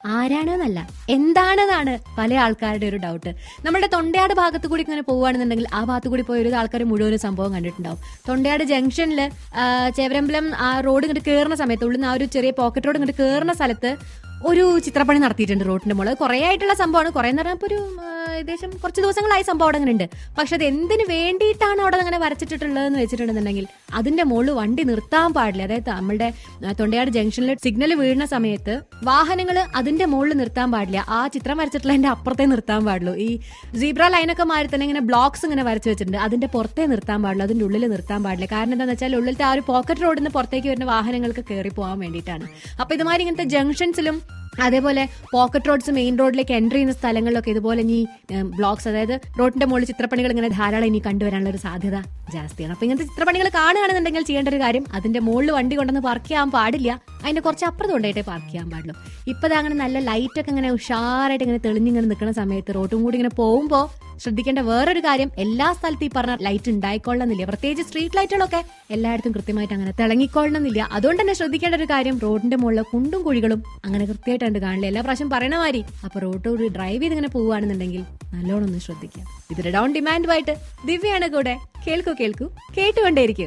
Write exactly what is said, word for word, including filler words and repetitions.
ആരാണെന്നല്ല, എന്താണെന്നാണ് പല ആൾക്കാരുടെ ഒരു ഡൗട്ട്. നമ്മുടെ തൊണ്ടയാട് ഭാഗത്ത് കൂടി ഇങ്ങനെ പോവുകയാണെന്നുണ്ടെങ്കിൽ ആ ഭാഗത്ത് കൂടി പോയ ഒരു ആൾക്കാർ മുഴുവൻ സംഭവം കണ്ടിട്ടുണ്ടാവും. തൊണ്ടയാട് ജംഗ്ഷനിൽ ചേവരമ്പലം ആ റോഡ് ഇങ്ങോട്ട് കയറുന്ന സമയത്ത്, ഉള്ളിൽ നിന്ന് ആ ഒരു ചെറിയ പോക്കറ്റ് റോഡ് ഇങ്ങോട്ട് കയറുന്ന സ്ഥലത്ത് ഒരു ചിത്രപ്പണി നടത്തിയിട്ടുണ്ട് റോഡിന്റെ മുകളിൽ. കുറേ ആയിട്ടുള്ള സംഭവമാണ്. കുറേ എന്ന് പറഞ്ഞപ്പോൾ ഒരു ഏകദേശം കുറച്ച് ദിവസങ്ങളായി സംഭവം അവിടെ അങ്ങനെ ഉണ്ട്. പക്ഷെ അത് എന്തിനു വേണ്ടിയിട്ടാണ് അവിടെ അങ്ങനെ വരച്ചിട്ടുള്ളതെന്ന് വെച്ചിട്ടുണ്ടെന്നുണ്ടെങ്കിൽ അതിന്റെ മുകളിൽ വണ്ടി നിർത്താൻ പാടില്ല. അതായത് നമ്മളുടെ തൊണ്ടയാട് ജംഗ്ഷനിൽ സിഗ്നൽ വീഴുന്ന സമയത്ത് വാഹനങ്ങൾ അതിന്റെ മുകളിൽ നിർത്താൻ പാടില്ല. ആ ചിത്രം വരച്ചിട്ടുള്ളതിന്റെ അപ്പുറത്തേ നിർത്താൻ പാടുള്ളൂ. ഈ സീബ്ര ലൈനൊക്കെ മാറി തന്നെ ഇങ്ങനെ ബ്ലോക്സ് ഇങ്ങനെ വരച്ച് വെച്ചിട്ടുണ്ട്. അതിന്റെ പുറത്തേ നിർത്താൻ പാടുള്ളൂ, അതിന്റെ ഉള്ളിൽ നിർത്താൻ പാടില്ല. കാരണം എന്താണെന്ന് വെച്ചാൽ ഉള്ളിലത്തെ ആ ഒരു പോക്കറ്റ് റോഡിൽ നിന്ന് പുറത്തേക്ക് വരുന്ന വാഹനങ്ങൾക്ക് കയറി പോകാൻ വേണ്ടിയിട്ടാണ്. അപ്പൊ ഇതുമാതിരി ഇങ്ങനത്തെ ജംഗ്ഷൻസിലും അതേപോലെ പോക്കറ്റ് റോഡ്സ് മെയിൻ റോഡിലേക്ക് എൻട്രി ചെയ്യുന്ന സ്ഥലങ്ങളിലൊക്കെ ഇതുപോലെ ഇനി ബ്ലോക്സ്, അതായത് റോഡിന്റെ മുകളിൽ ചിത്രപ്പണികൾ ഇങ്ങനെ ധാരാളം ഇനി കണ്ടുവരാനുള്ള ഒരു സാധ്യത ജാസ്തിയാണ്. അപ്പൊ ഇങ്ങനത്തെ ചിത്രപ്പണികൾ കാണുകയാണെന്നുണ്ടെങ്കിൽ ചെയ്യേണ്ട ഒരു കാര്യം, അതിന്റെ മുകളിൽ വണ്ടി കൊണ്ടുവന്ന് പാർക്ക് ചെയ്യാൻ പാടില്ല, അതിന്റെ കുറച്ച് അപ്പുറത്ത് കൊണ്ടായിട്ടേ പാർക്ക് ചെയ്യാൻ പാടുള്ളൂ. ഇപ്പത് അങ്ങനെ നല്ല ലൈറ്റൊക്കെ ഇങ്ങനെ ഉഷാറായിട്ട് ഇങ്ങനെ തെളിഞ്ഞിങ്ങനെ നിൽക്കുന്ന സമയത്ത് റോഡും കൂടി ഇങ്ങനെ പോകുമ്പോൾ ശ്രദ്ധിക്കേണ്ട വേറൊരു കാര്യം, എല്ലാ സ്ഥലത്തും ഈ പറഞ്ഞ ലൈറ്റ് ഉണ്ടായിക്കൊള്ളണമെന്നില്ല. പ്രത്യേകിച്ച് സ്ട്രീറ്റ് ലൈറ്റുകളൊക്കെ എല്ലായിടത്തും കൃത്യമായിട്ട് അങ്ങനെ തിളങ്ങിക്കൊള്ളണമെന്നില്ല. അതുകൊണ്ട് തന്നെ ശ്രദ്ധിക്കേണ്ട ഒരു കാര്യം, റോഡിന്റെ മുകളിൽ കുണ്ടും കുഴികളും അങ്ങനെ കൃത്യമായിട്ട് കണ്ട് കാണില്ല. എല്ലാ പ്രാവശ്യം പറയണ മാതിരി അപ്പൊ റോഡ് ഡ്രൈവ് ചെയ്ത് ഇങ്ങനെ പോവുകയാണെന്നുണ്ടെങ്കിൽ നല്ലോണം ഒന്ന് ശ്രദ്ധിക്കാം. ഇതൊരു ഡൗൺ ഡിമാൻഡുമായിട്ട് ദിവ്യയാണ് കൂടെ. കേൾക്കൂ കേൾക്കൂ കേട്ടുകൊണ്ടേയിരിക്കും.